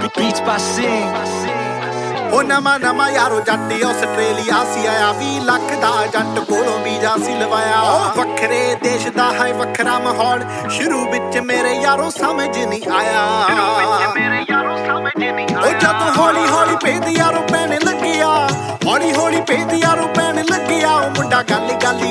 Beats by Sing। ਉਹ ਨਵਾਂ ਯਾਰੋ ਜੱਟ ਆਸਟ੍ਰੇਲੀਆ ਸੀ ਆਇਆ 20 ਲੱਖ ਦਾ ਜੱਟ ਕੋਲੋਂ ਵੀਜ਼ਾ ਸੀ ਲਵਾਇਆ ਵੱਖਰੇ ਦੇਸ਼ ਦਾ ਹੈ ਵੱਖਰਾ ਮਾਹੌਲ ਸ਼ੁਰੂ ਵਿੱਚ ਮੇਰੇ ਯਾਰੋ ਸਮਝ ਨਹੀਂ ਆਇਆ ਉਹ ਜਦੋਂ ਹੌਲੀ ਹੌਲੀ ਭੇਦ ਯਾਰੋ ਪੈਣ ਲੱਗਿਆ ਹੌਲੀ ਹੌਲੀ ਭੇਦ ਯਾਰੋ ਪੈਣ ਲੱਗਿਆ ਉਹ ਮੁੰਡਾ ਗੱਲ